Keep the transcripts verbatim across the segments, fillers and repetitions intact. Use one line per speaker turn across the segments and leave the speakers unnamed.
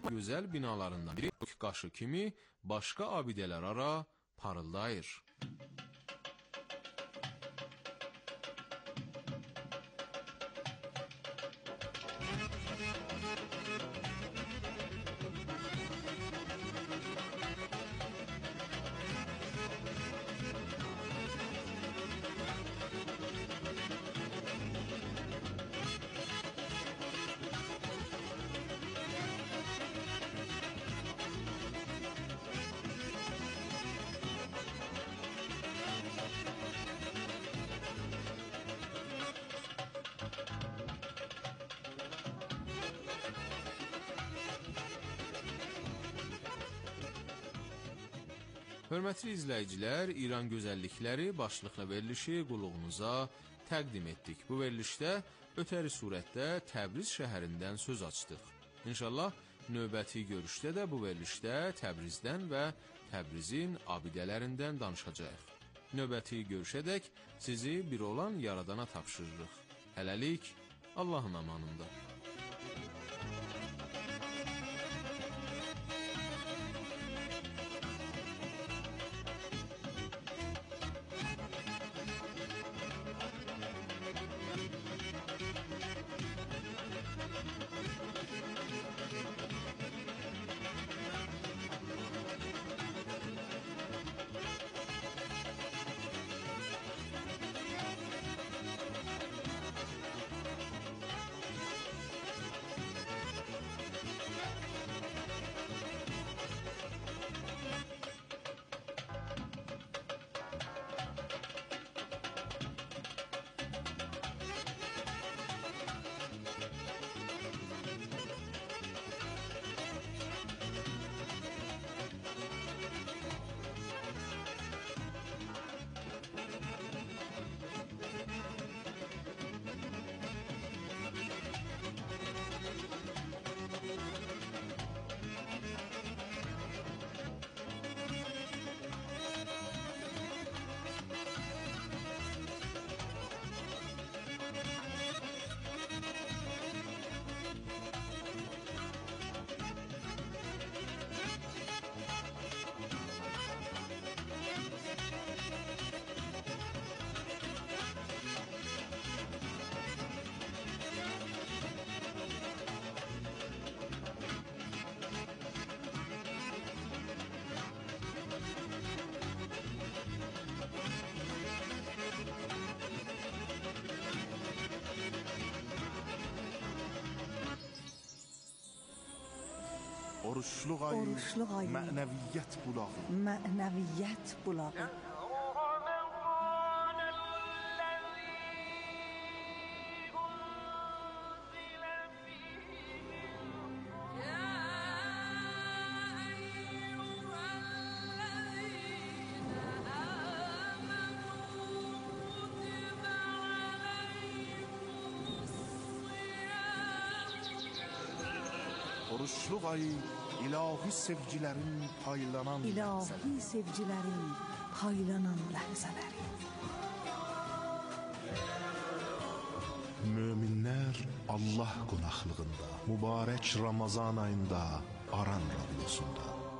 gözəl binalarından biri qaşı kimi başqa abidələr ara parıldayır. Hörmətli izləyicilər, İran gözəllikləri başlıqla verilişi qulluğunuza təqdim etdik. Bu verilişdə ötəri surətdə Təbriz şəhərindən söz açdıq. İnşallah növbəti görüşdə də bu verilişdə Təbrizdən və Təbrizin abidələrindən danışacağıq. Növbəti görüşədək sizi bir olan Yaradana tapşırırıq. Hələlik Allahın amanında.
Oruçluq ayı,
Oruçluq ayı,
mənəviyyət bulağı,
mənəviyyət bulağı.
Oruçluq ayı, ilahi sevgilərin paylanan
İlahi sevgilərin paylanan ləhzələri.
Möminlər Allah qonaqlığında, mübarək Ramazan ayında, Aran radyosunda.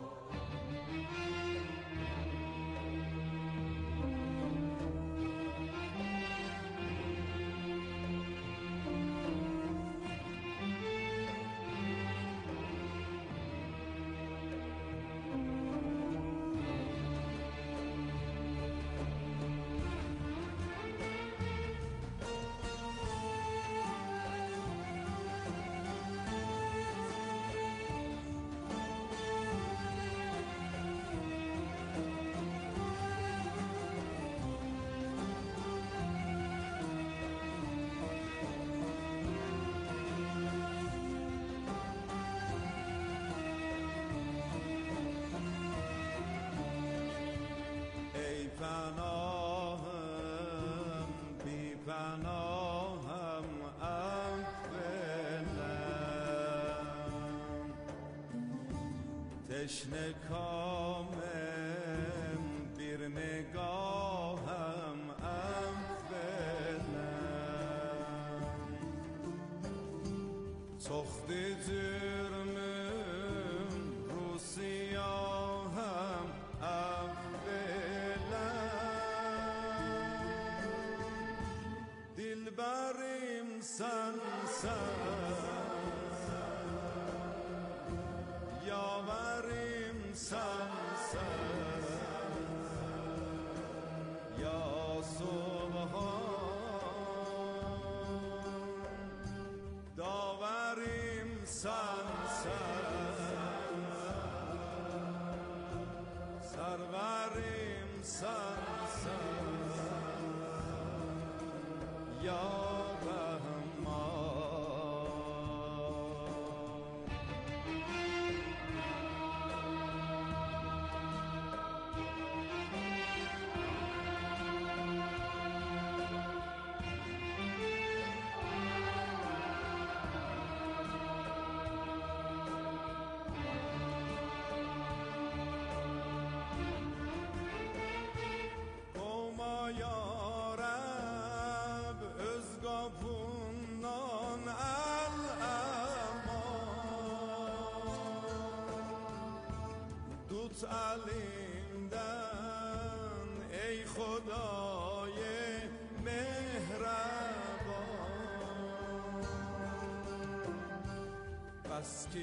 پناهم بی پناهم افلم تشنه کامم bir نگاهم افلم سخت جرمم Dilberim sensen, yaverim sensen, ya Subhan, daverim sensen, serverim sensen, ya الیمدن ای خدای مهربان، بس که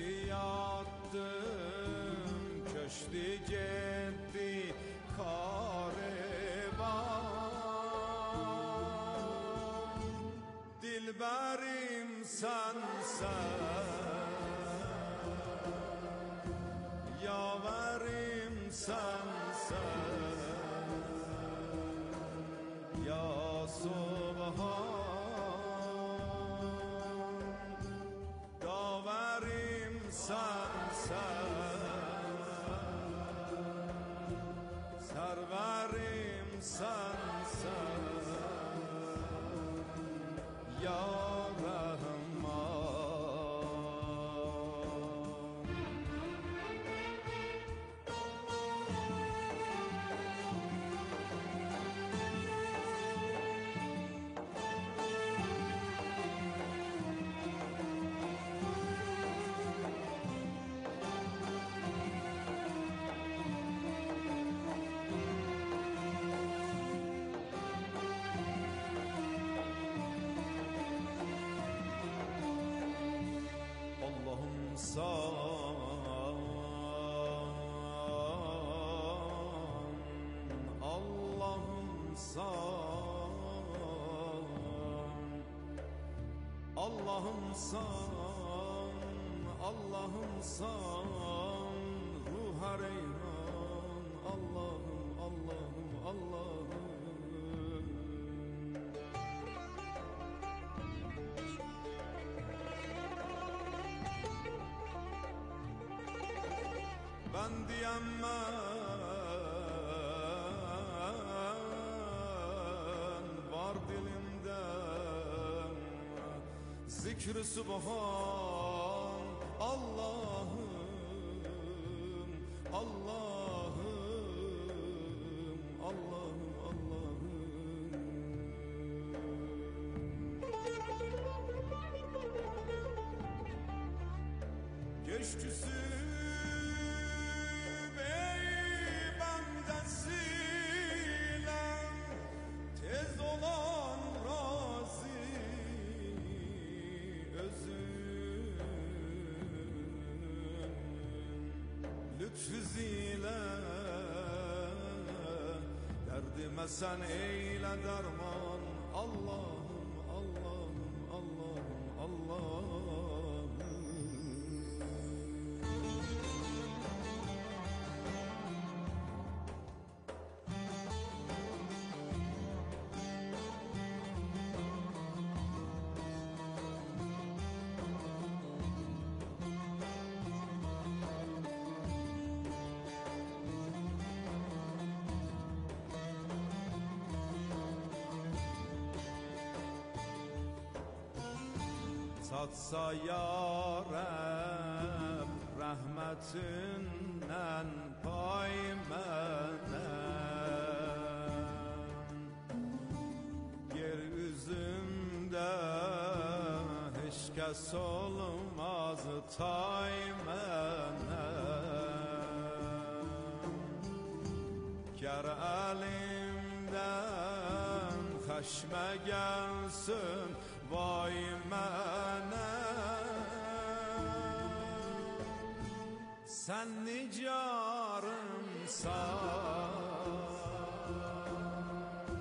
یادم کشتی جدی کاروان، دلبریم سنسن، یاوریم سنسن، یا سبحان، داوریم سنسن، سروریم سنسن، یا Allah'ım san, Allah'ım san, ruha reyhan, Allah'ım, Allah'ım, Allah'ım. Ben diyemem var dilimde zikr-i subhan, Allah'ım, Allah'ım, Allah'ım, Allah'ım. Geçküsü bey bendesiyle tez olan razı özüm, lütfüzile derdime sen eyle derman, Allah'ım, Allah'ım, Allah'ım, Allah'ım. Tatsa ya Rab rahmetinden pay menem, yeryüzünde hiç kes olmaz tay menem, ger elimden Çeşme gelsin vay mənə, sen nicarımsan,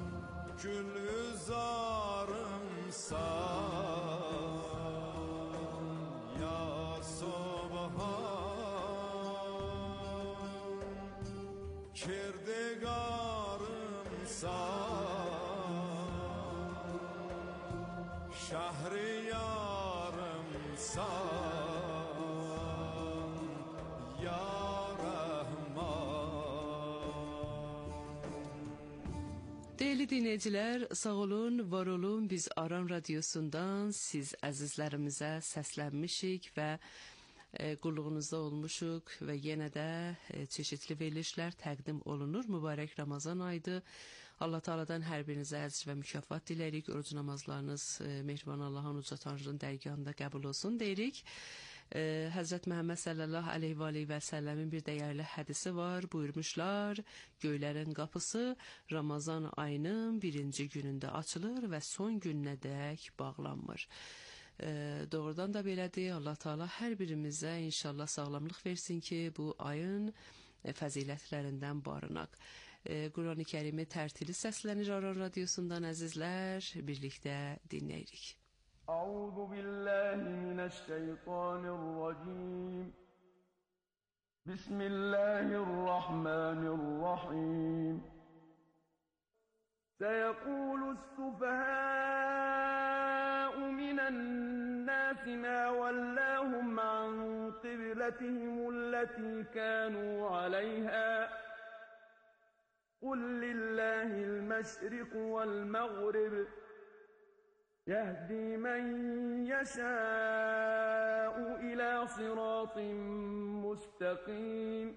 gülüzarımsan, ya Subhan, kirdigarımsan, şehriyarımsan, ya
Değerli dinleyiciler, sağ olun, var olun. Biz Aran Radyosu'ndan siz əzizlərimizə səslənmişik və e, qulluğunuzda olmuşuq və yenə də e, çeşitli verilişlər təqdim olunur. Mübarək Ramazan ayıdır. Allah Teala'dan hər birinizə əcr və mükafat dilərik. Oruc namazlarınız e, Mehriban Allah'ın uca Tanrı'nın dərgahında qəbul olsun deyirik. Ee, Həzrət Məhəmməd sallallahu aleyhi və aleyhi və səlləmin bir dəyərli hədisi var. Buyurmuşlar, göylərin qapısı Ramazan ayının birinci günündə açılır və son gününədək bağlanmır. Ee, doğrudan da belədir. Allah Teala hər birimizə inşallah sağlamlıq versin ki, bu ayın e, fəzilətlərindən barınaq. Ee, Quran-ı Kərimi tərtili səslənir Aran Radyosu'ndan əzizlər, birlikdə dinləyirik.
أعوذ بالله من الشيطان الرجيم بسم الله الرحمن الرحيم سيقول السفهاء من الناس ما ولاهم عن قبلتهم التي كانوا عليها قل لله المشرق والمغرب يهدي من يشاء إلى صراط مستقيم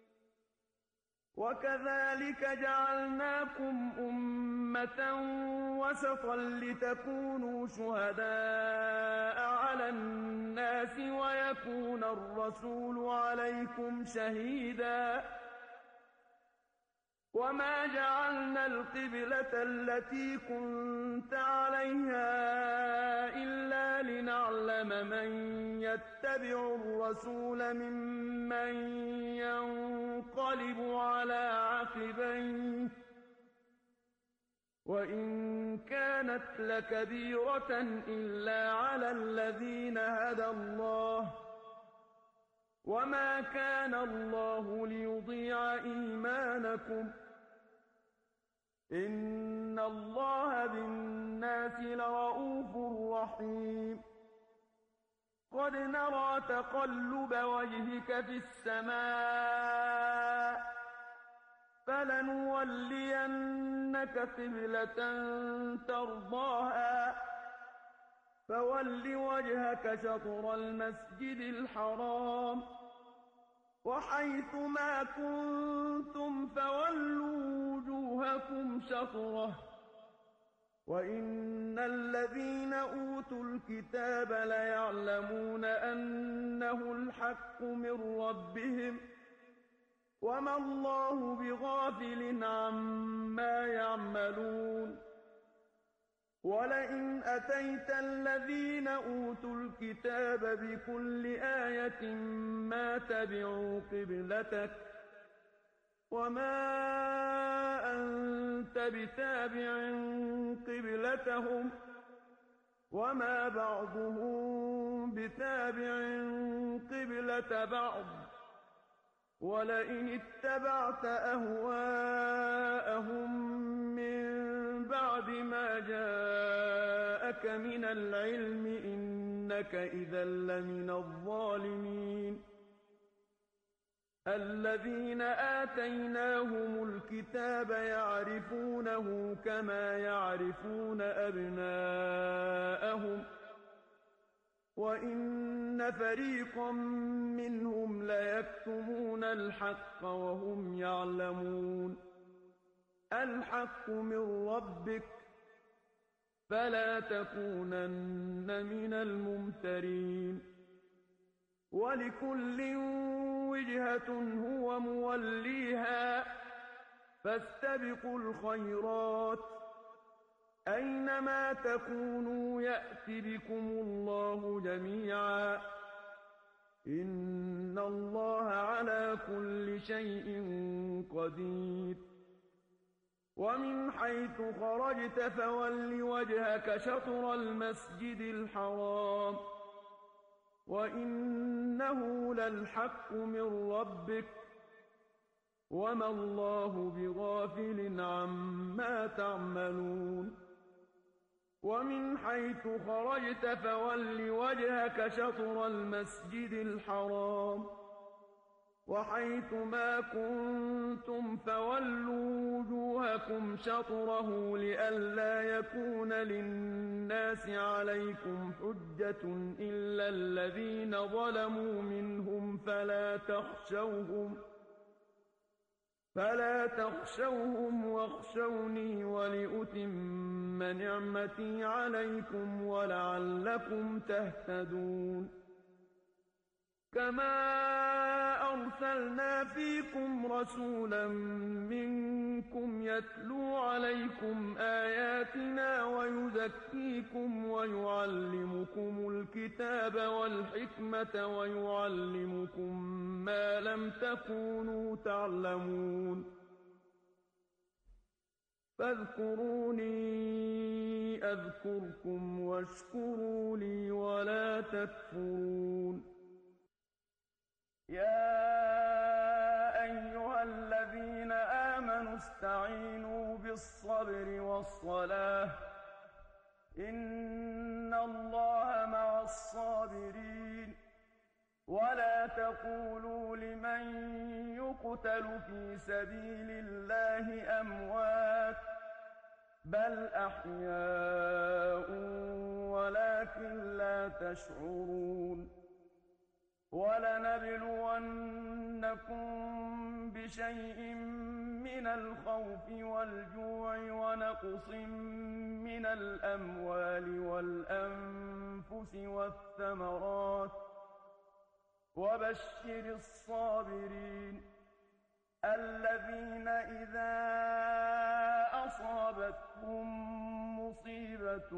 وكذلك جعلناكم أمة وسطا لتكونوا شهداء على الناس ويكون الرسول عليكم شهيدا وما جعلنا القبلة التي كنت عليها إلا لنعلم من يتبع الرسول ممن ينقلب على عقبيه وإن كانت لكبيرة إلا على الذين هدى الله وما كان الله ليضيع إيمانكم إن الله بالناس لرؤوف رحيم قد نرى تقلب وجهك في السماء فلنولينك قبلة ترضاها فول وجهك شطر المسجد الحرام وحيث ما كنتم فولوا وجوهكم شطره وإن الذين أوتوا الكتاب ليعلمون أنه الحق من ربهم وما الله بغافل عما يعملون ولئن أتيت الذين أوتوا الكتاب بكل آية ما تبعوا قبلتك وما أنت بتابع قبلتهم وما بعضهم بتابع قبلة بعض ولئن اتبعت أهواءهم من بعد ما جاءك من العلم إنك إذا لمن الظالمين الذين آتيناهم الكتاب يعرفونه كما يعرفون أبناءهم وإن فريقا منهم ليكتمون الحق وهم يعلمون الحق من ربك فلا تكونن من الممترين ولكل وجهة هو موليها فاستبقوا الخيرات أينما تكونوا يأت بكم الله جميعا إن الله على كل شيء قدير ومن حيث خرجت فول وجهك شطر المسجد الحرام وإنه للحق من ربك وما الله بغافل عما تعملون ومن حيث خرجت فول وجهك شطر المسجد الحرام وحيث ما كنتم فولوا وجوهكم شطره لئلا يكون للناس عليكم حجة إلا الذين ظلموا منهم فلا تخشوهم فلا تخشوهم واخشوني ولأتم نعمتي عليكم ولعلكم تهتدون كما أرسلنا فيكم رسولا منكم يتلو عليكم آياتنا ويزكيكم ويعلمكم الكتاب والحكمة ويعلمكم ما لم تكونوا تعلمون فاذكروني أذكركم واشكروا لي ولا تكفرون يا أيها الذين آمنوا استعينوا بالصبر والصلاة إن الله مع الصابرين ولا تقولوا لمن يقتل في سبيل الله أموات بل أحياء ولكن لا تشعرون ولنبلونكم بشيء من الخوف والجوع ونقص من الأموال والأنفس والثمرات وبشر الصابرين الذين إذا أصابتهم مصيبة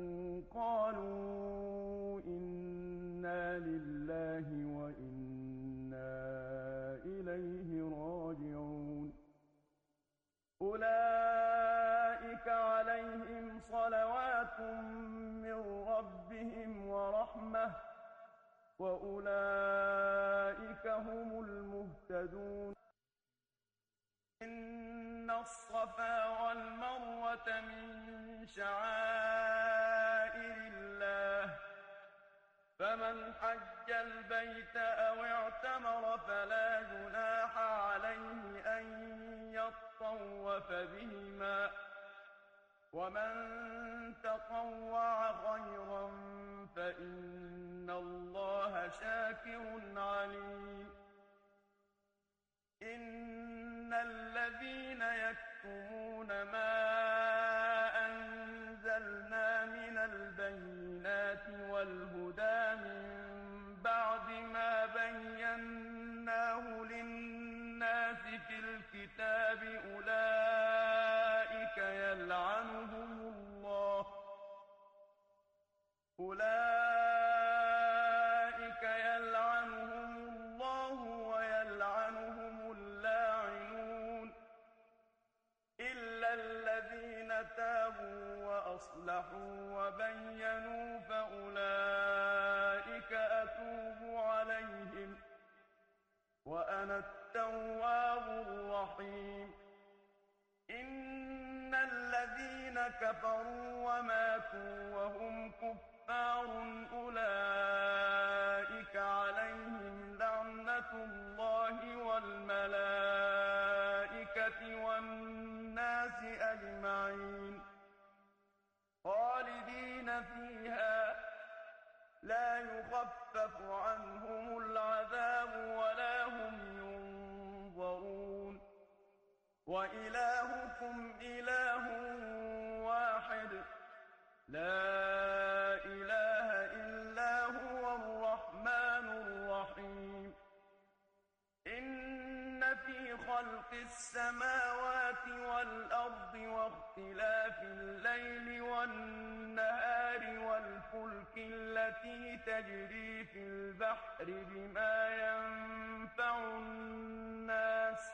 قالوا إنا لله وإنا إليه راجعون أولئك عليهم صلوات من ربهم ورحمة وأولئك هم المهتدون إن الصفا والمروة من شعائر الله فمن حج البيت أو اعتمر فلا جناح عليه أن يطوف بهما ومن تطوع خيرا فإن الله شاكر عليم إن الذين يكتمون ما أنزلنا من البينات والهدى من بعد ما بيناه للناس في الكتاب أولئك يلعنهم الله أولئك يلعنهم الله ويلعنهم اللاعنون إلا الذين تابوا وأصلحوا وبينوا فأولئك أتوب عليهم وأنا التواب الرحيم إن الذين كفروا وماتوا وهم كفار أولئك عليهم لعنة الله والملائكة والناس أجمعين خالدين فيها لا يخفف عنهم العذاب ولا هم ينظرون وإلهكم إله واحد لا إله إلا هو الرحمن الرحيم إن في خلق السماوات والأرض واختلاف الليل والنهار والفلك التي تجري في البحر بما ينفع الناس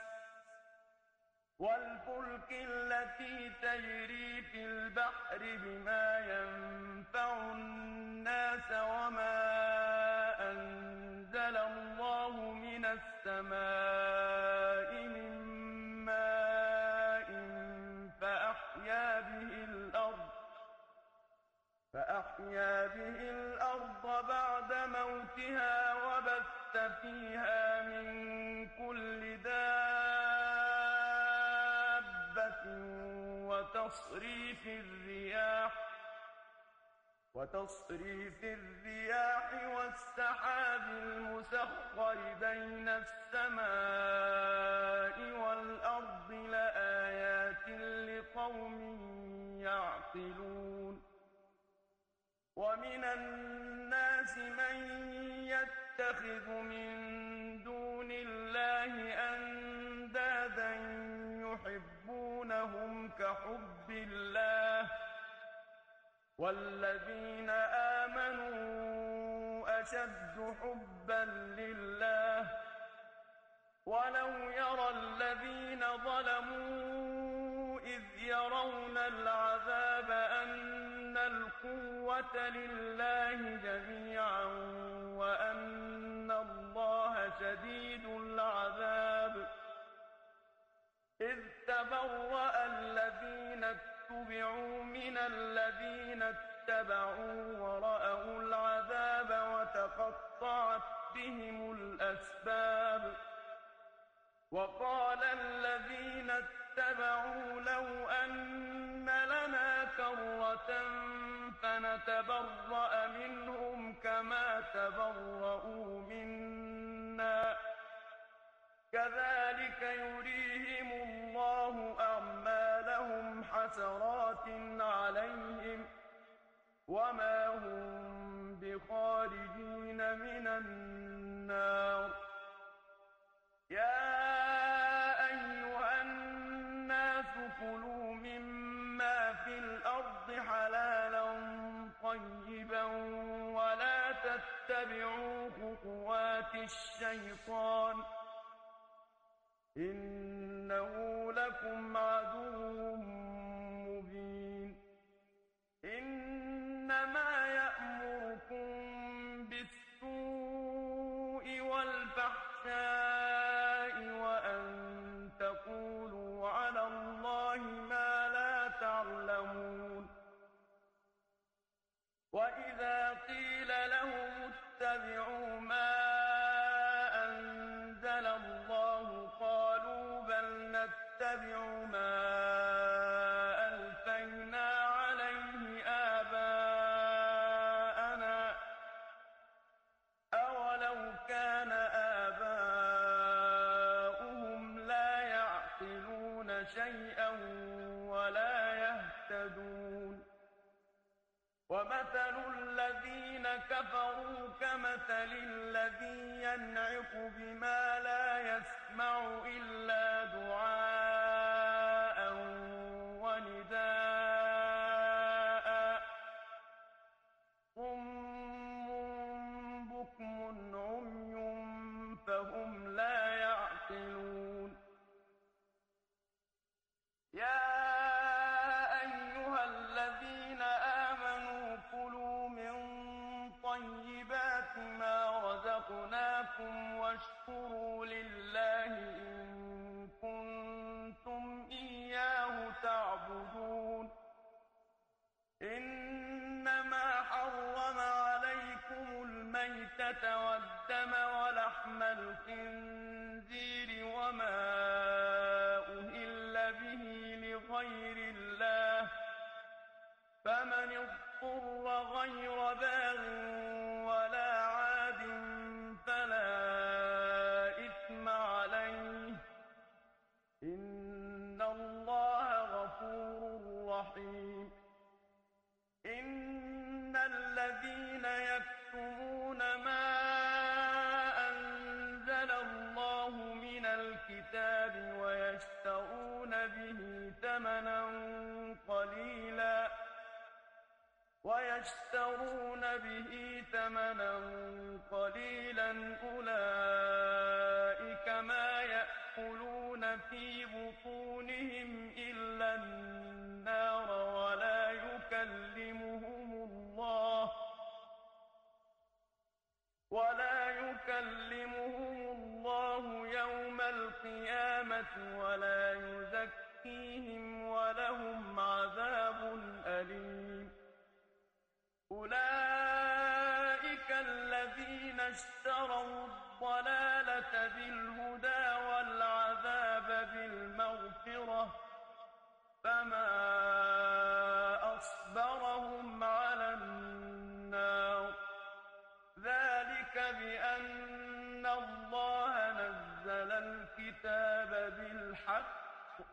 والفلك التي تجري في البحر بما ينفع الناس وما أنزل الله من السماء من ماء فأحيا به الأرض فأحيا به الأرض بعد موتها وبث فيها من كل دابة وتصريف الرياح وتصريف الرياح والسحاب المسخر بين السماء والأرض لآيات لقوم يعقلون ومن الناس من يتخذ من دون الله أندادا يحبونهم كحب الله والذين آمنوا أشد حبا لله ولو يرى الذين ظلموا إذ يرون العذاب أن القوة لله جميعا وأن الله شديد العذاب إذ تبرأ الذين اتبعوا من الذين اتبعوا ورأوا العذاب وتقطعت بهم الأسباب وقال الذين اتبعوا لو أن لنا كرة فنتبرأ منهم كما تبرؤوا منا كذلك يريهم الله أعمالهم حسرات عليهم وما هم بخارجين من النار يا أيها الناس كلوا مما في الأرض حلالا طيبا ولا تتبعوا خطوات الشيطان إنه لكم عدو مبين إنما يأمركم بالسوء والفحشاء وأن تقولوا على الله ما لا تعلمون وإذا قيل لهم اتبعوا ما أنزل الله قالوا بل نتبع ما ألفينا عليه آباءنا أولو كان آباؤهم لا يعقلون شيئا ولا يهتدون ومثل الذين كفروا كمثل الذي ينعق بما لا يسمع إلا دعاء ونداء صم بكم عمي فهم لا يعقلون يا أيها الذين آمنوا كلوا من طيبات ما رزقناكم واشكروا لله إن كنتم إياه تعبدون إنما حرم عليكم الميتة والدم ولحم الخنزير وما أهل به لغير الله فمن اضطر غير باغ ولا عاد فلا إثم عليه إن الله غفور رحيم إن الذين يكتمون ما أنزل الله من الكتاب ويشترون به ثمنا قليلا أولئك ما يأكلون في بطونهم إلا النار ولا يكلمهم الله ولا يكلمهم الله يوم القيامة ولا يزكيهم ولهم عذاب أليم أولئك الذين اشتروا الضلالة بالهدى والعذاب بالمغفرة فما أصبرهم على النار ذلك بأن الله نزل الكتاب بالحق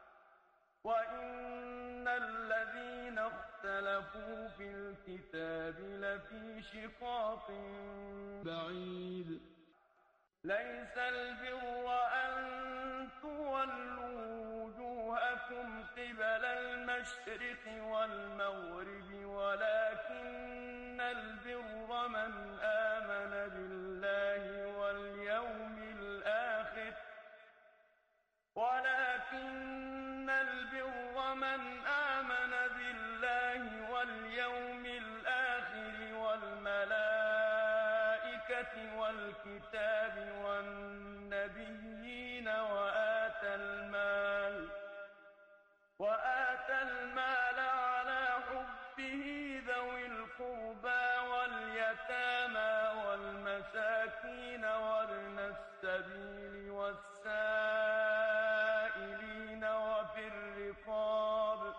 وإن الذين اختلفوا في الكتاب لفي شقاق بعيد ليس البر أن تولوا وجوهكم قبل المشرق والمغرب ولكن البر من آمن بالله واليوم الآخر ولكن البر من آمن بالله واليوم الآخر والملائكة والكتاب والنبيين وآتى المال وآتى المال على حبه ذوي القربى واليتامى والمساكين وابن السبيل والسائلين وفي الرقاب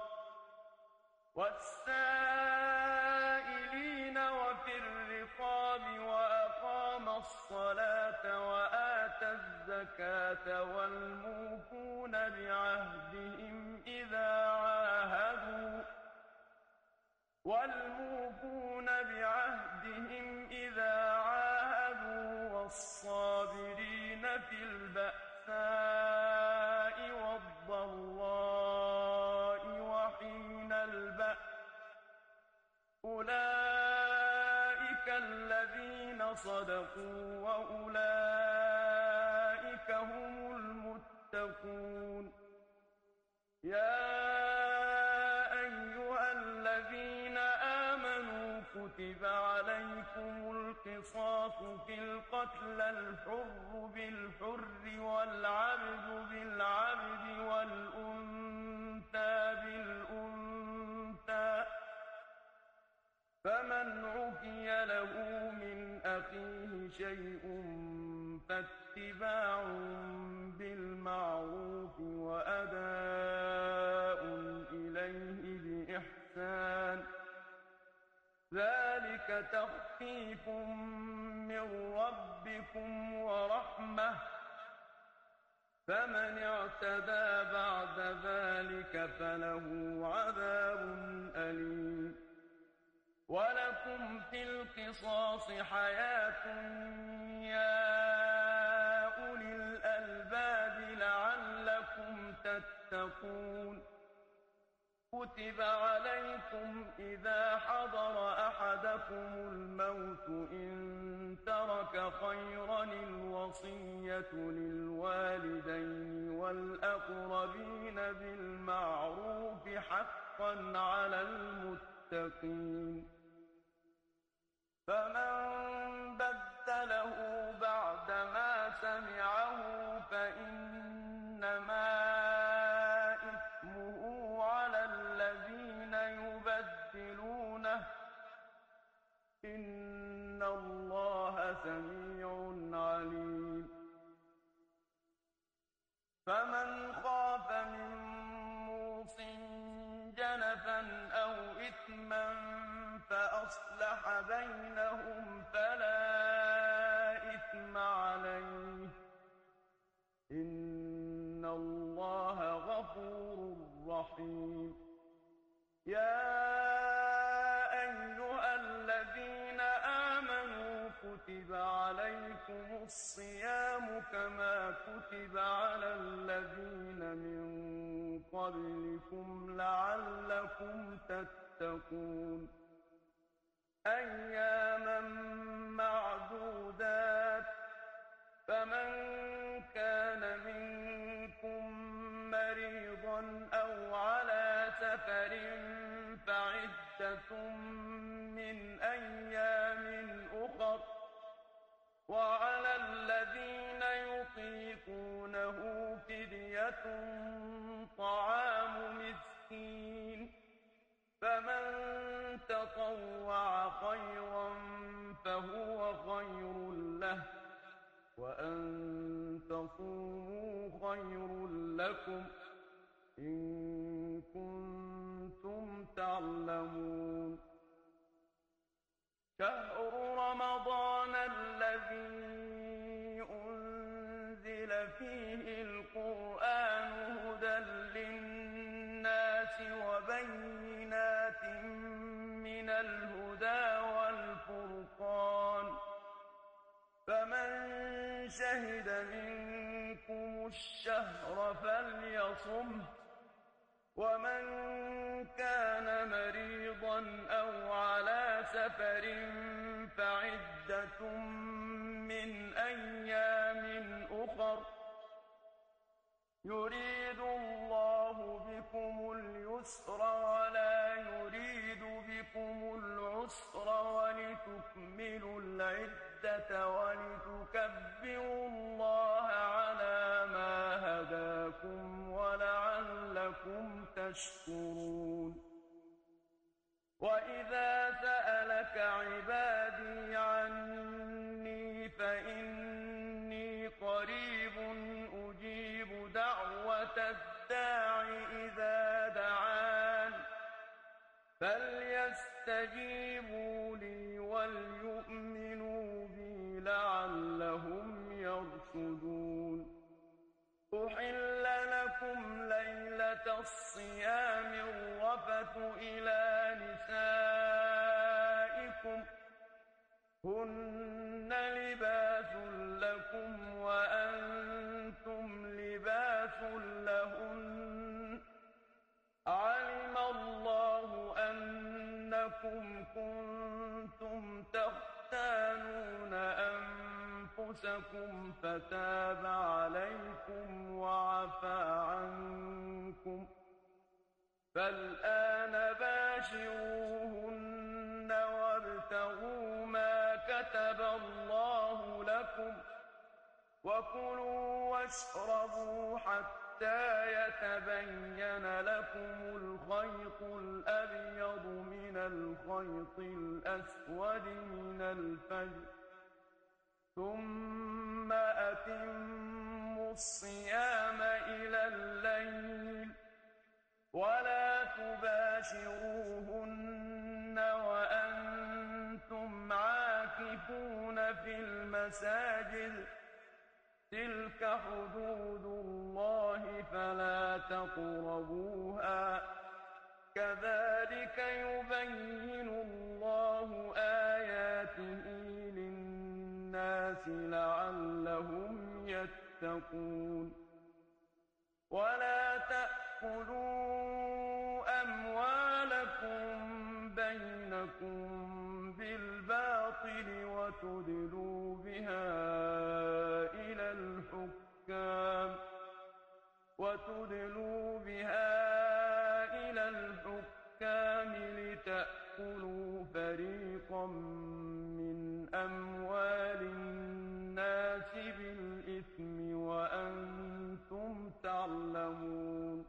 والسائلين وفي الرقاب وأقام الصلاة وآتى الزكاة والموفون بعهدهم إذا عاهدوا والموفون بعهدهم إذا عاهدوا والصابرين في البأساء والضراء وحين البأس أولئك الذين صدقوا وأولئك هم المتقون يا أيها الذين آمنوا كتب عليكم القصاص في القتل الحر بالحر والعبد بالعبد والأنثى بالأنثى فمن عفي له من أخيه شيء فاتباع بالمعروف وأداء إليه بإحسان ذلك تخفيف من ربكم ورحمة فمن اعتدى بعد ذلك فله عذاب أليم ولكم في القصاص حياة يا أولي الألباب لعلكم تتقون كتب عليكم إذا حضر أحدكم الموت إن ترك خيرا الوصية للوالدين والأقربين بالمعروف حقا على المتقين فمن بدله بعدما سمعه فإنما إثمه على الذين يبدلونه إن الله سميع عليم فمن خاف من موص جنفا أو إثما فأصلح بينهم فلا إثم عليه إن الله غفور رحيم يا أيها الذين آمنوا كتب عليكم الصيام كما كتب على الذين من قبلكم لعلكم تتقون أياما معدودات فمن كان منكم مريضا أو على سفر فعدة من أيام أخر وعلى الذين يطيقونه فدية طعام مسكين فمن تطوع خيرا فهو خير له وأن تصوموا خير لكم إن كنتم تعلمون شهر رمضان الذي أنزل فيه القرآن هدى للناس وبينات من الهدى والفرقان فمن شهد منكم الشهر فليصمه ومن كان مريضا أو على سفر فعدة من أيام أخر يريد الله بكم اليسر ولا يريد بكم العسر ولتكملوا العدة ولتكبروا الله على ما هداكم ولعلكم تشكرون وإذا سألك عبادي عني فإني قريب أجيب دعوة الداع إذا دعان فليستجيبوا لي وليؤمنوا بي لعلهم يرشدون أحل لكم ليلة الصيام الرفث إلى نسائكم هن لباس لكم وأنتم لباس لهن علم الله أنكم كنتم تختانون أنفسكم فتاب عليكم وعفى عنكم فالآن باشروهن وابتغوا ما كتب الله لكم وكلوا واشربوا حتى يتبين لكم الخيط الأبيض من الخيط الأسود من الفجر ثم أتموا الصيام إلى الليل ولا تباشروهن وأنتم عاكفون في المساجد تلك حدود الله فلا تقربوها كذلك يبين الله آياته للناس لعلهم يتقون ولا تأكلوا أموالكم بينكم بالباطل وتدلوا بها إلى الحكام وتدلوا بها إلى الحكام لتأكلوا فريقا من أموال الناس بالإثم وأنتم تعلمون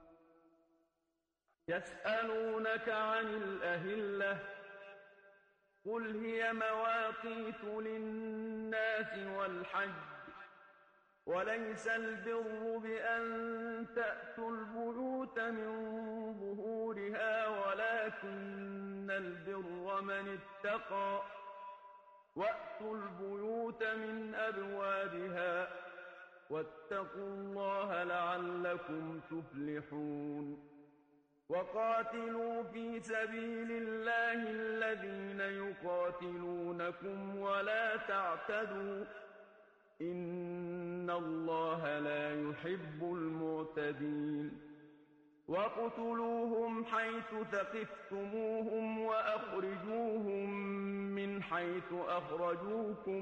يسألونك عن الأهلة قل هي مواقيت للناس والحج وليس البر بأن تأتوا البيوت من ظهورها ولكن البر من اتقى وأتوا البيوت من أبوابها واتقوا الله لعلكم تفلحون وقاتلوا في سبيل الله الذين يقاتلونكم ولا تعتدوا إن الله لا يحب المعتدين واقتلوهم حيث ثقفتموهم وأخرجوهم من حيث أخرجوكم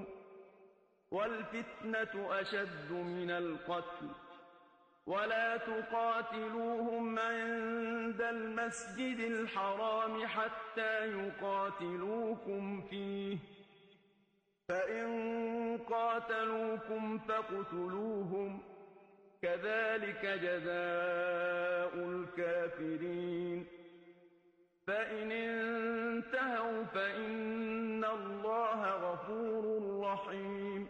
والفتنة أشد من القتل ولا تقاتلوهم عند المسجد الحرام حتى يقاتلوكم فيه فإن قاتلوكم فاقتلوهم كذلك جزاء الكافرين فإن انتهوا فإن الله غفور رحيم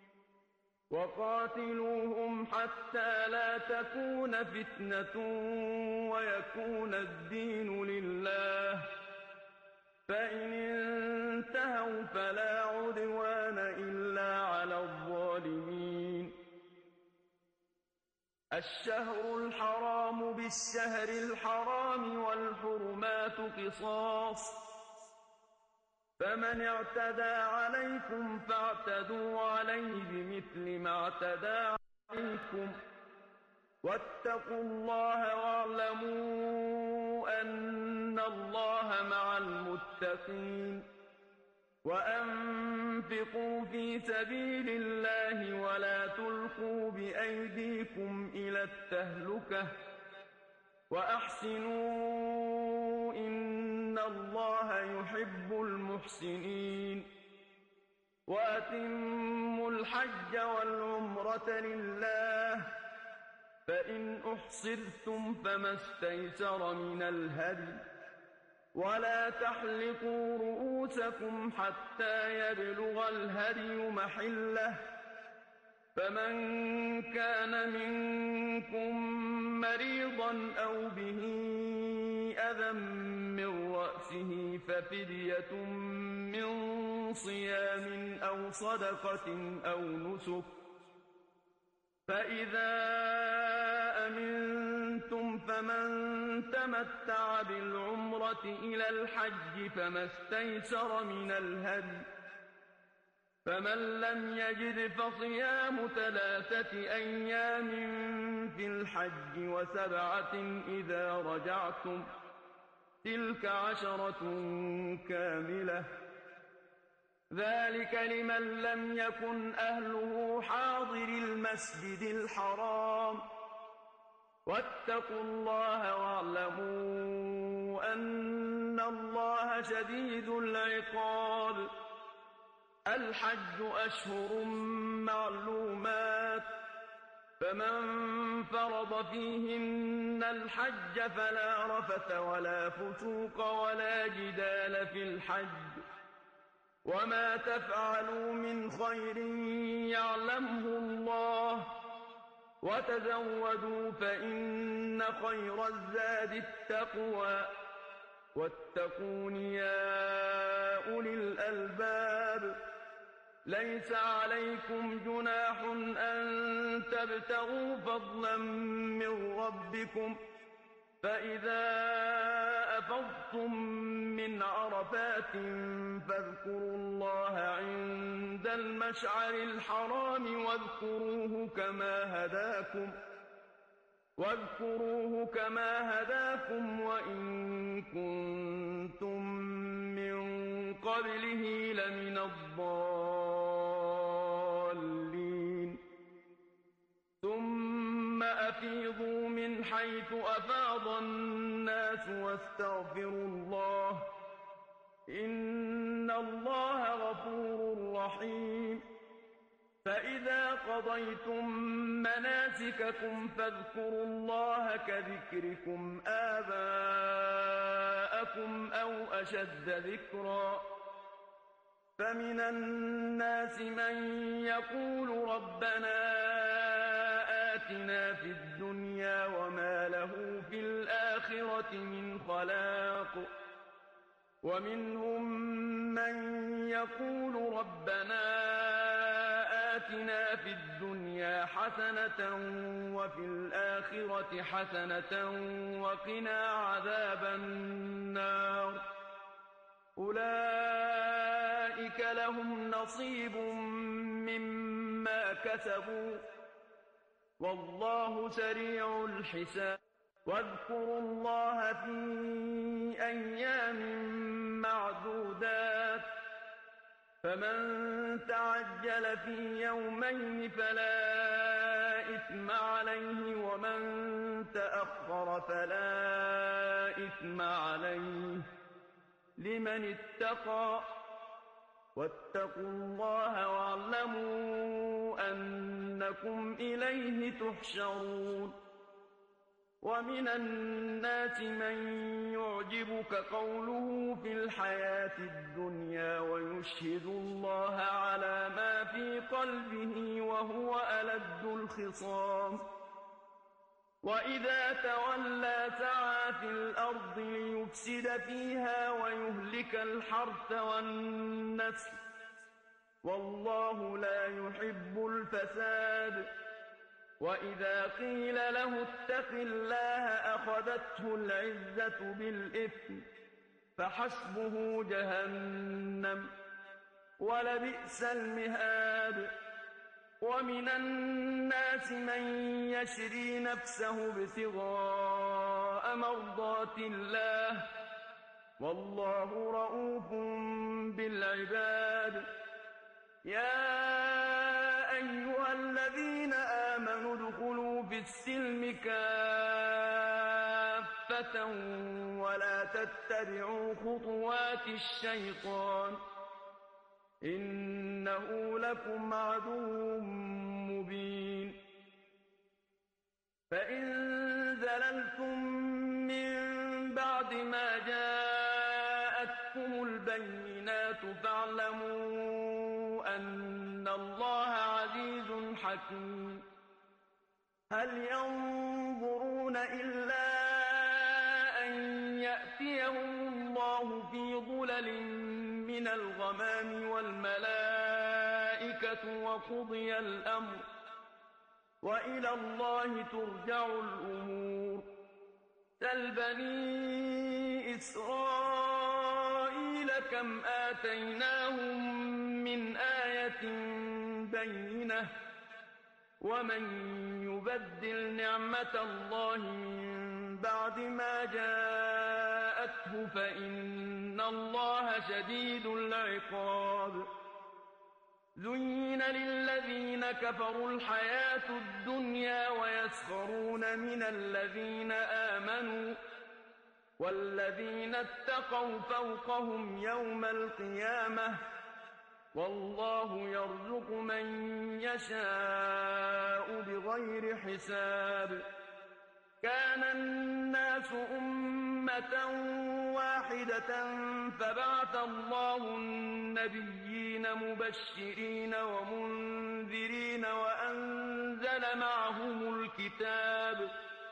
وقاتلوهم حتى لا تكون فتنة ويكون الدين لله فإن انتهوا فلا عدوان إلا على الظالمين الشهر الحرام بالشهر الحرام والحرمات قصاص فمن اعتدى عليكم فاعتدوا عليه بمثل ما اعتدى عليكم واتقوا الله واعلموا أن الله مع المتقين وأنفقوا في سبيل الله ولا تلقوا بأيديكم إلى التهلكة وأحسنوا إن الله يحب المحسنين وأتموا الحج والعمرة لله فإن أحصرتم فما استيسر من الهدي ولا تحلقوا رؤوسكم حتى يبلغ الهدي محله فمن كان منكم مريضا أو به أذى من رأسه ففدية من صيام أو صدقة أو نسك فإذا أمنتم فمن تمتع بالعمرة إلى الحج فما استيسر من الهدي فمن لم يجد فصيام ثلاثة أيام في الحج وسبعة إذا رجعتم تلك عشرة كاملة ذلك لمن لم يكن أهله حاضر المسجد الحرام واتقوا الله واعلموا أن الله شديد العقاب الحج أشهر معلومات فمن فرض فيهن الحج فلا رفث ولا فسوق ولا جدال في الحج وما تفعلوا من خير يعلمه الله وتزودوا فإن خير الزاد التقوى واتقون يا أولي الألباب ليس عليكم جناح أن تبتغوا فضلا من ربكم فإذا أفضتم من عرفات فاذكروا الله عند المشعر الحرام واذكروه كما هداكم واذكروه كما هداكم وإن كنتم من قبله لمن الضالين ثم أفيضوا من حيث أفاض الناس واستغفروا الله إن الله غفور رحيم فإذا قضيتم مناسككم فاذكروا الله كذكركم آباءكم أو أشد ذكرا فمن الناس من يقول ربنا آتنا في الدنيا وما له في الآخرة من خلاق ومنهم من يقول ربنا آتنا في الدنيا حسنة وفي الآخرة حسنة وقنا عذاب النار أولئك لهم نصيب مما كسبوا والله سريع الحساب واذكروا الله في أيام معدودات فمن تعجل في يومين فلا إثم عليه ومن تأخر فلا إثم عليه لمن اتقى واتقوا الله واعلموا أنكم إليه تحشرون ومن الناس من يعجبك قوله في الحياة الدنيا ويشهد الله على ما في قلبه وهو ألد الخصام وإذا تولى سعى في الأرض ليفسد فيها ويهلك الحرث والنسل والله لا يحب الفساد وإذا قيل له اتق الله أخذته العزة بالإثم فحسبه جهنم ولبئس المهاد ومن الناس من يشري نفسه ابتغاء مرضات الله والله رؤوف بالعباد يا أيها الذين آمنوا ادخلوا في السلم كافة ولا تتبعوا خطوات الشيطان إنه لكم عدو مبين فإن زللتم من بعد ما جاءتكم البينات فاعلموا أن الله عزيز حكيم هل ينظرون إلا أن يأتيهم الله في ظلل من الغمام والملائكة وقضي الأمر وإلى الله ترجع الأمور سل بني إسرائيل كم آتيناهم من آية بينة ومن يبدل نعمة الله من بعد ما جاءته فإن الله شديد العقاب زين للذين كفروا الحياة الدنيا ويسخرون من الذين آمنوا والذين اتقوا فوقهم يوم القيامة والله يرزق من يشاء بغير حساب كان الناس أمة واحدة فبعث الله النبيين مبشرين ومنذرين وأنزل معهم الكتاب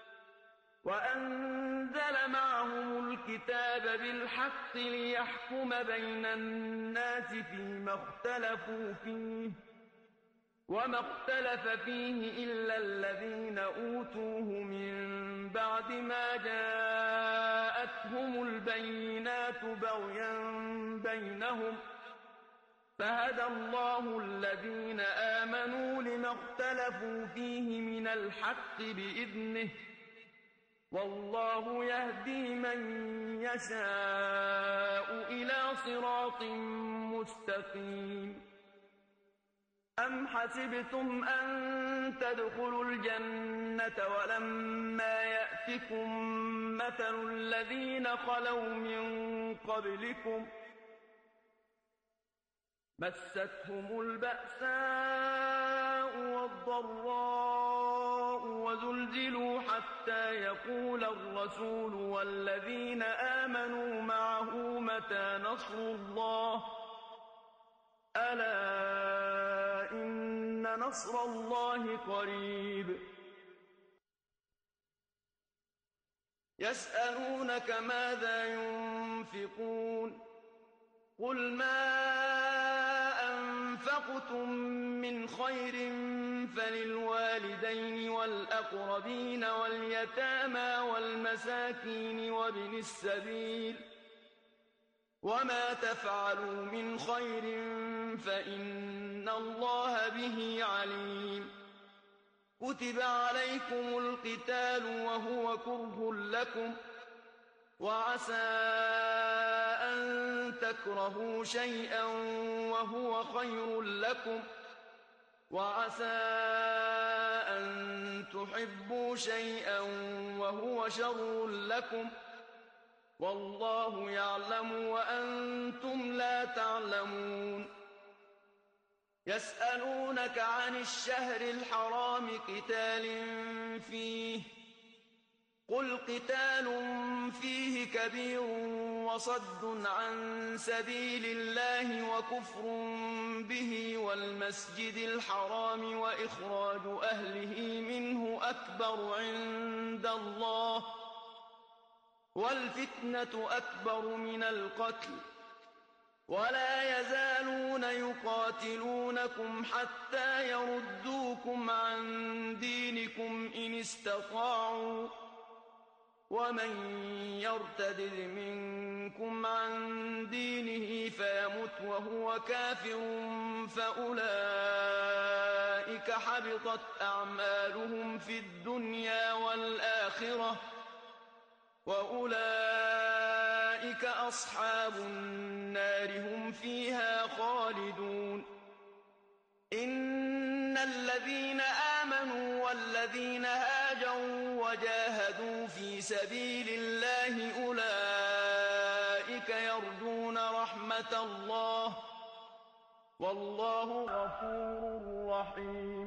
وأنزل معهم الكتاب بالحق ليحكم بين الناس فيما اختلفوا فيه وما اختلف فيه إلا الذين أوتوه من بعد ما جاءتهم البينات بغيا بينهم فهدى الله الذين آمنوا لما اختلفوا فيه من الحق بإذنه والله يهدي من يشاء إلى صراط مستقيم أم حسبتم أن تدخلوا الجنة ولما يأتكم مثل الذين خلوا من قبلكم مستهم البأساء والضراء وزلزلوا حتى يقول الرسول والذين آمنوا معه متى نصر الله ألا إن نصر الله قريب يسألونك ماذا ينفقون قل ما أنفقتم من خير فللوالدين والأقربين واليتامى والمساكين وابن السبيل وما تفعلوا من خير فإن الله به عليم كتب عليكم القتال وهو كره لكم وعسى أن تكرهوا شيئا وهو خير لكم وعسى أن تحبوا شيئا وهو شر لكم والله يعلم وأنتم لا تعلمون يسألونك عن الشهر الحرام قتال فيه قل قتال فيه كبير وصد عن سبيل الله وكفر به والمسجد الحرام وإخراج أهله منه أكبر عند الله والفتنة أكبر من القتل ولا يزالون يقاتلونكم حتى يردوكم عن دينكم إن استطاعوا ومن يرتد منكم عن دينه فيمت وهو كافر فأولئك حبطت أعمالهم في الدنيا والآخرة وأولئك أصحاب النار هم فيها خالدون إن الذين آمنوا والذين هاجروا وجاهدوا في سبيل الله أولئك يرجون رحمة الله والله غفور رحيم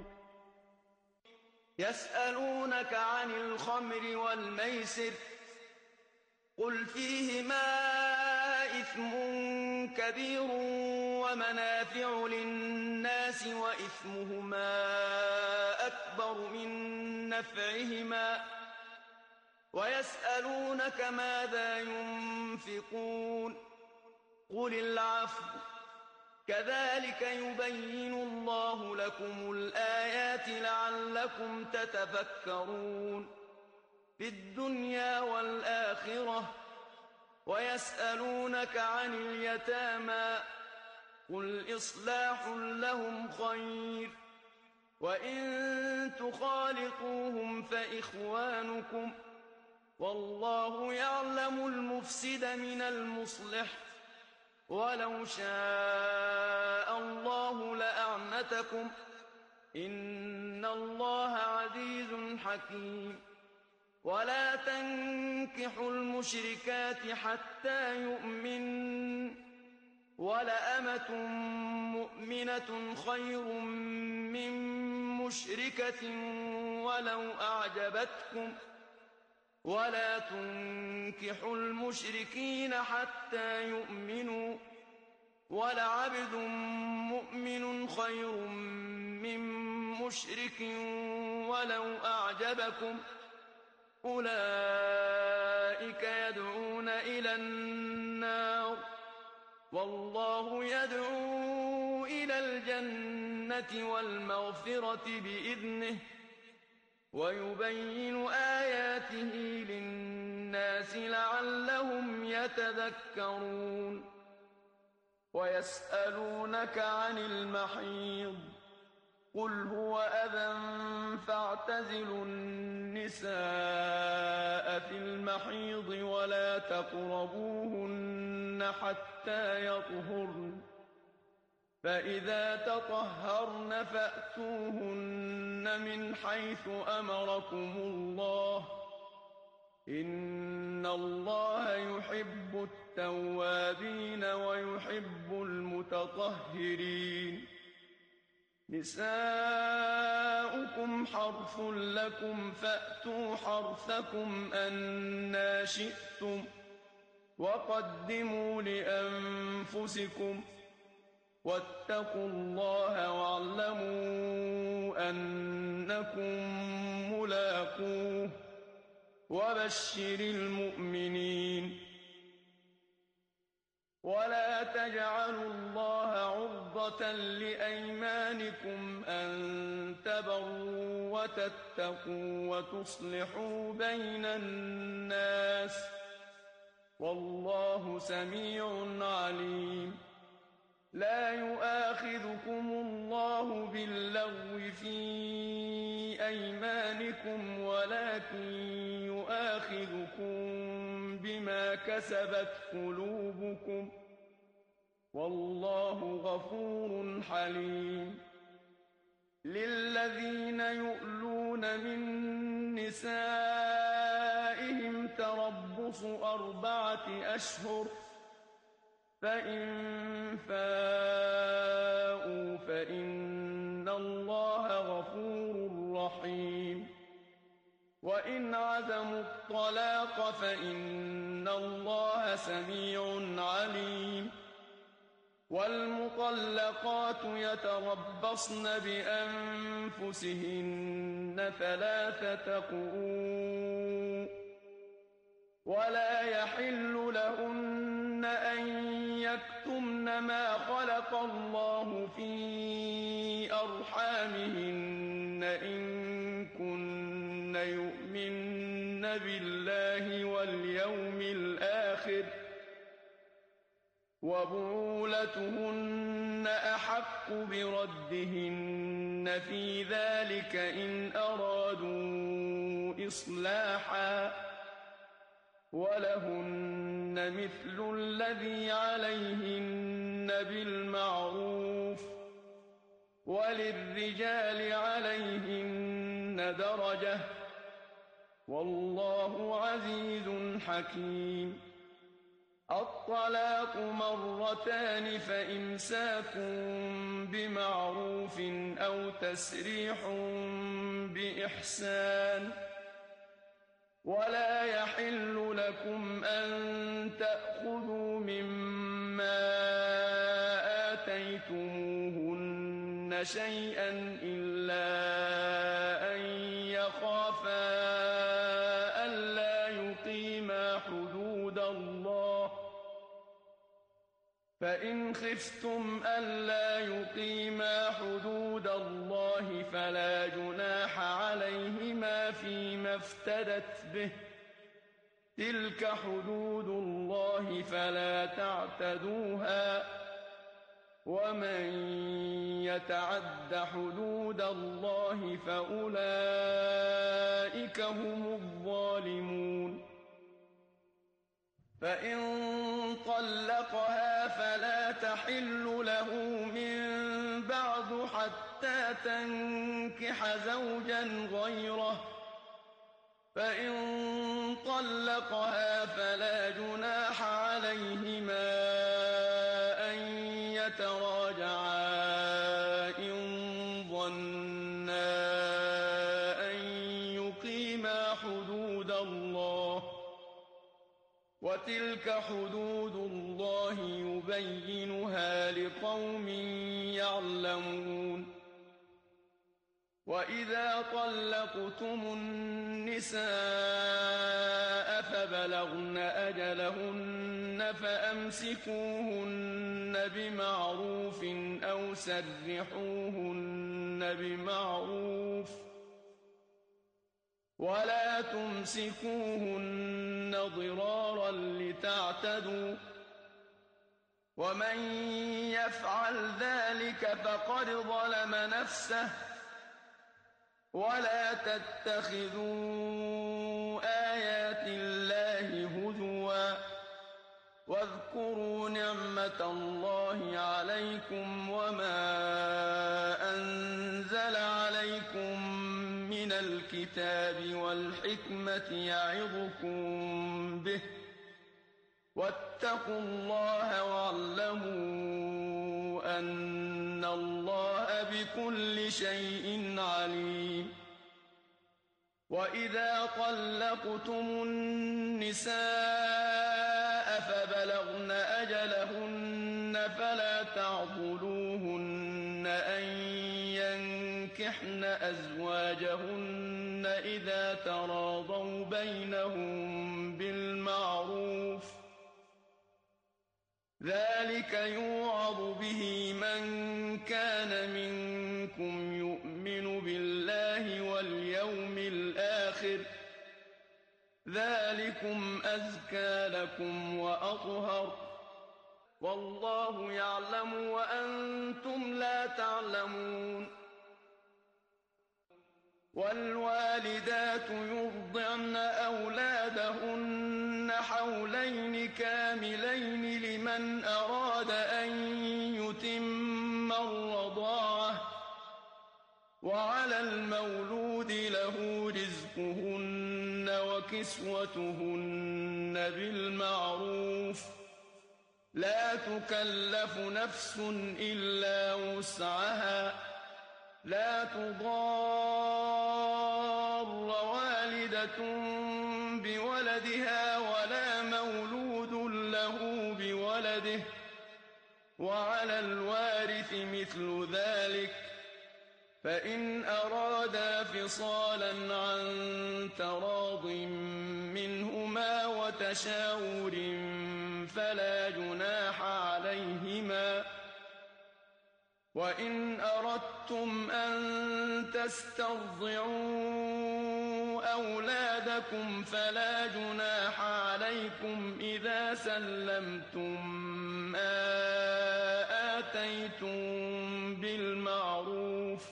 يسألونك عن الخمر والميسر قل فيهما إثم كبير ومنافع للناس وإثمهما أكبر من نفعهما ويسألونك ماذا ينفقون قل العفو كذلك يبين الله لكم الآيات لعلكم تتفكرون في الدنيا والآخرة ويسألونك عن اليتامى قل إصلاح لهم خير وإن تخالطوهم فإخوانكم والله يعلم المفسد من المصلح ولو شاء الله لأعنتكم إن الله عزيز حكيم ولا تنكحوا المشركات حتى يؤمن ولأمة مؤمنة خير من مشركة ولو أعجبتكم ولا تنكحوا المشركين حتى يؤمنوا ولعبد مؤمن خير من مشرك ولو أعجبكم أولئك يدعون إلى النار والله يدعو إلى الجنة والمغفرة بإذنه ويبين آياته للناس لعلهم يتذكرون ويسألونك عن المحيض قل هو أذى فاعتزلوا النساء في المحيض ولا تقربوهن حتى يطهرن فإذا تطهرن فأتوهن من حيث أمركم الله إن الله يحب التوابين ويحب المتطهرين نساؤكم حرث لكم فأتوا حرثكم أنى شئتم وقدموا لأنفسكم واتقوا الله واعلموا أنكم ملاقوه وبشر المؤمنين ولا تجعلوا الله عرضة لأيمانكم أن تبروا وتتقوا وتصلحوا بين الناس والله سميع عليم لا يؤاخذكم الله باللغو في أيمانكم ولكن يؤاخذكم بما كسبت قلوبكم والله غفور حليم للذين يؤلون من نسائهم تربص أربعة أشهر فإن فاءوا فإن الله غفور رحيم وإن عزموا الطلاق فإن الله سميع عليم والمطلقات يتربصن بأنفسهن ثلاثة قروء ولا يحل لهن أن يكتمن ما خلق الله في أرحامهن إن كن يؤمن بالله واليوم الآخر وبعولتهن أحق بردهن في ذلك إن أرادوا إصلاحا ولهن مثل الذي عليهن بالمعروف وللرجال عليهن درجة والله عزيز حكيم الطلاق مرتان فإمساك بمعروف أو تسريح بإحسان ولا يحل لكم أن تأخذوا مما آتيتموهن شيئا إلا أن يخافا ألا يقيما حدود الله فإن خفتم ألا يقيما حدود الله فلا جناح عليهما فيما افتدت به تلك حدود الله فلا تعتدوها ومن يتعد حدود الله فأولئك هم الظالمون فإن طلقها فلا تحل له من بعد حتى تنكح زوجا غيره فإن طلقها فلا جناح عليهما أن يتراجعا إن ظنا أن يقيما حدود الله وتلك حدود الله يبينها لقوم يعلمون وإذا طلقتم النساء فبلغن أجلهن فأمسكوهن بمعروف أو سرحوهن بمعروف ولا تمسكوهن ضرارا لتعتدوا ومن يفعل ذلك فقد ظلم نفسه ولا تتخذوا آيات الله هزوا واذكروا نعمة الله عليكم وما أنزل عليكم من الكتاب والحكمة يعظكم به واتقوا الله واعلموا أن الله بكل شيء عليم وإذا طلقتم النساء فبلغن أجلهن فلا تعضلوهن أن ينكحن أزواجهن إذا تراضوا بينهم بالمعروف ذلك يوعظ به من كان منكم يؤمن بالله واليوم الآخر ذلكم أزكى لكم وأطهر والله يعلم وأنتم لا تعلمون والوالدات يرضعن أولادهن حولين كاملين لمن أراد أن وعلى المولود له رزقهن وكسوتهن بالمعروف لا تكلف نفس إلا وسعها لا تضار والدة بولدها ولا مولود له بولده وعلى الوارث مثل ذلك فإن أرادا فصالا عن تراض منهما وتشاور فلا جناح عليهما وإن أردتم أن تسترضعوا أولادكم فلا جناح عليكم إذا سلمتم ما آتيتم بالمعروف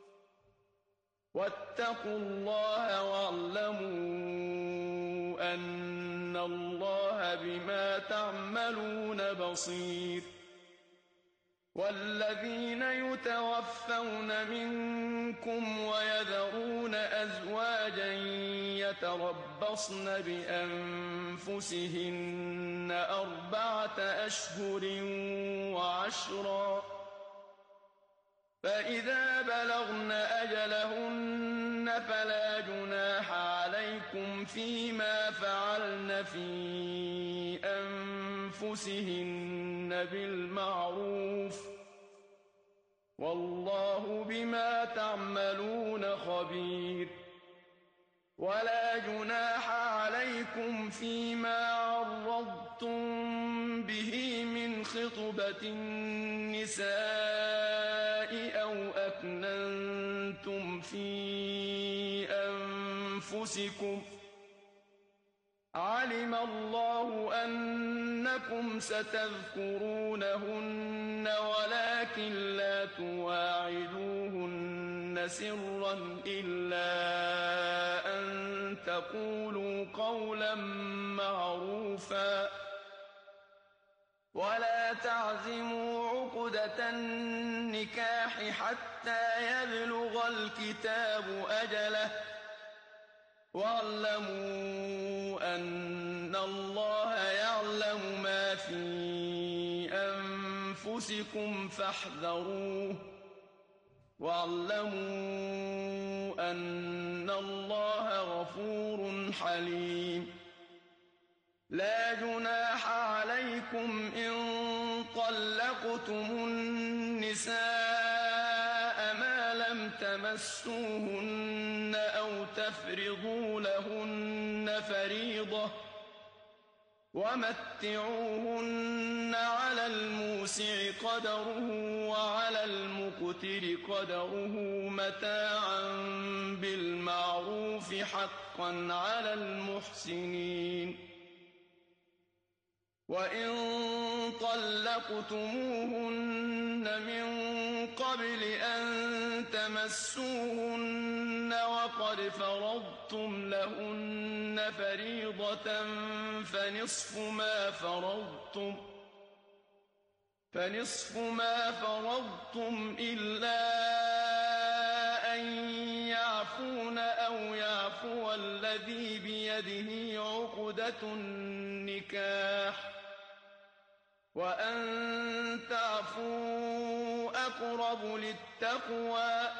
واتقوا الله واعلموا أن الله بما تعملون بصير والذين يتوفون منكم ويذرون أزواجا يتربصن بأنفسهن أربعة أشهر وعشرا فإذا بلغن أجلهن فلا جناح عليكم فيما فعلن في أنفسهن بالمعروف والله بما تعملون خبير ولا جناح عليكم فيما عرضتم به من خطبة النساء أو أكننتم في أنفسكم علم الله أنكم ستذكرونهن ولكن لا تواعدوهن سرا إلا أن تقولوا قولا معروفا ولا تعزموا عقدة النكاح حتى يبلغ الكتاب أجله واعلموا أن الله يعلم ما في أنفسكم فاحذروه واعلموا أن الله غفور حليم لا جناح عليكم إن طلقتم النساء ما لم تمسوهن أو تفرضوا لهن فريضة ومتعوهن على الموسع قدره وعلى المقتر قدره متاعا بالمعروف حقا على المحسنين وإن طلقتموهن من قبل أن تمسوهن وقد فرضتم لهن فريضة فنصف ما فرضتم فنصف ما فرضتم إلا أن يعفون أو يعفو الذي بيده عقدة النكاح وأن تعفوا أقرب للتقوى